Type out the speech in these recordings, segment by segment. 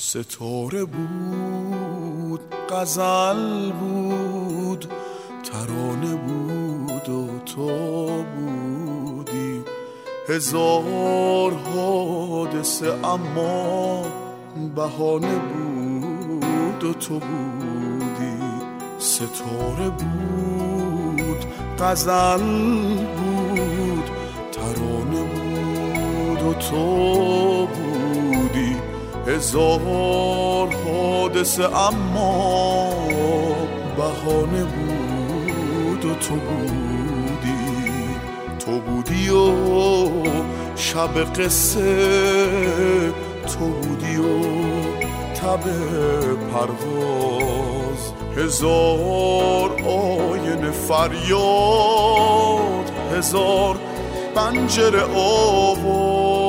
ستاره بود، غزل بود، ترانه بود و تو بودی. هزار حادثه اما بهانه بود و تو بودی. ستاره بود، غزل بود، ترانه بود و تو بودی. هزار حادثه اما بهانه بود و تو بودی. تو بودی و شب قصه، تو بودی و تب پرواز. هزار آینه فریاد، هزار پنجره آواز.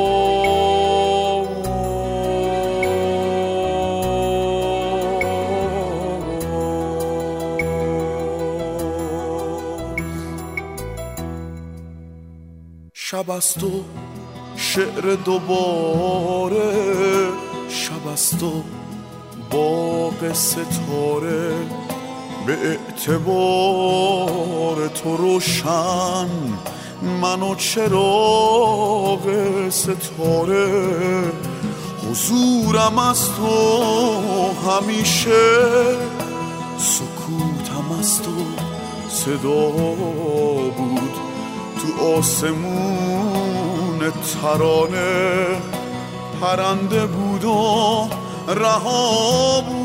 شب است و شعر دوباره، شب است و باغ ستاره. به اعتبار تو روشن من و چراغ ستاره. حضورم از تو همیشه، سکوتم از تو صدا بود. تو آسمون ترانه پرنده بود و رها بود.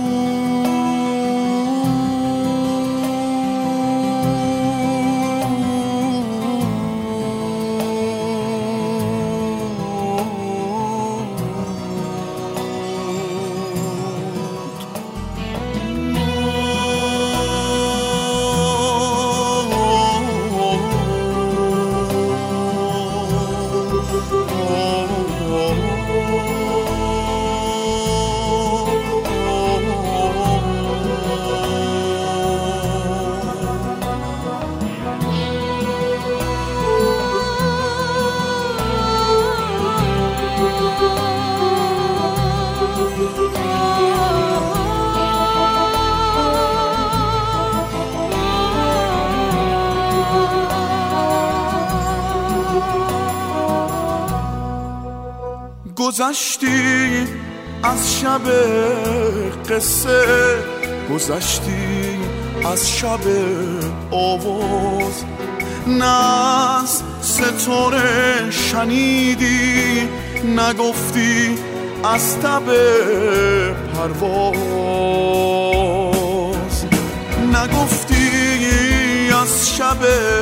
گذشتی از شب قصه، گذشتی از شب آواز. نه از ستاره شنیدی، نگفتی از تب پرواز. نگفتی از شب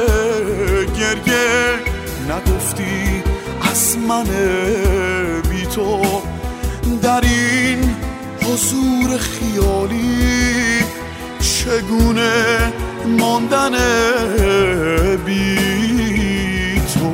گریه، نگفتی از من بی تو. در این حضور خیالی چگونه ماندن بی تو.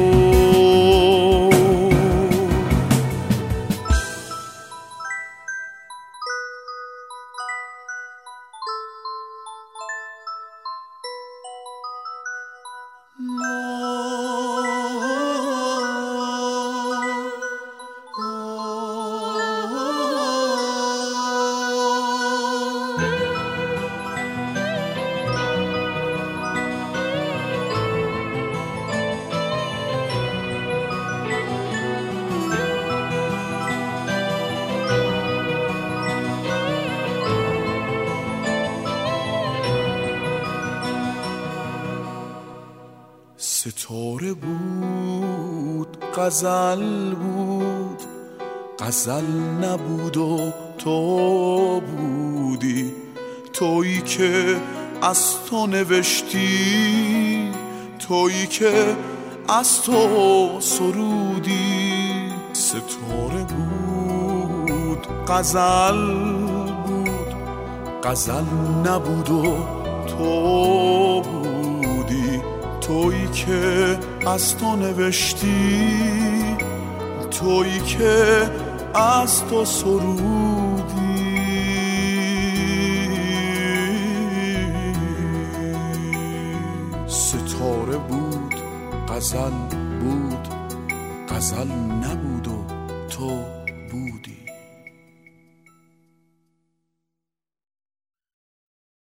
ستاره بود، غزل بود، غزل نبود و تو بودی. تویی که از تو نوشتی، تویی که از تو سرودی. ستاره بود، غزل بود، غزل نبود و تو بودی. تویی که از تو نوشتی، تویی که از تو سرودی. ستاره بود، غزل بود، غزل نبود و تو بودی.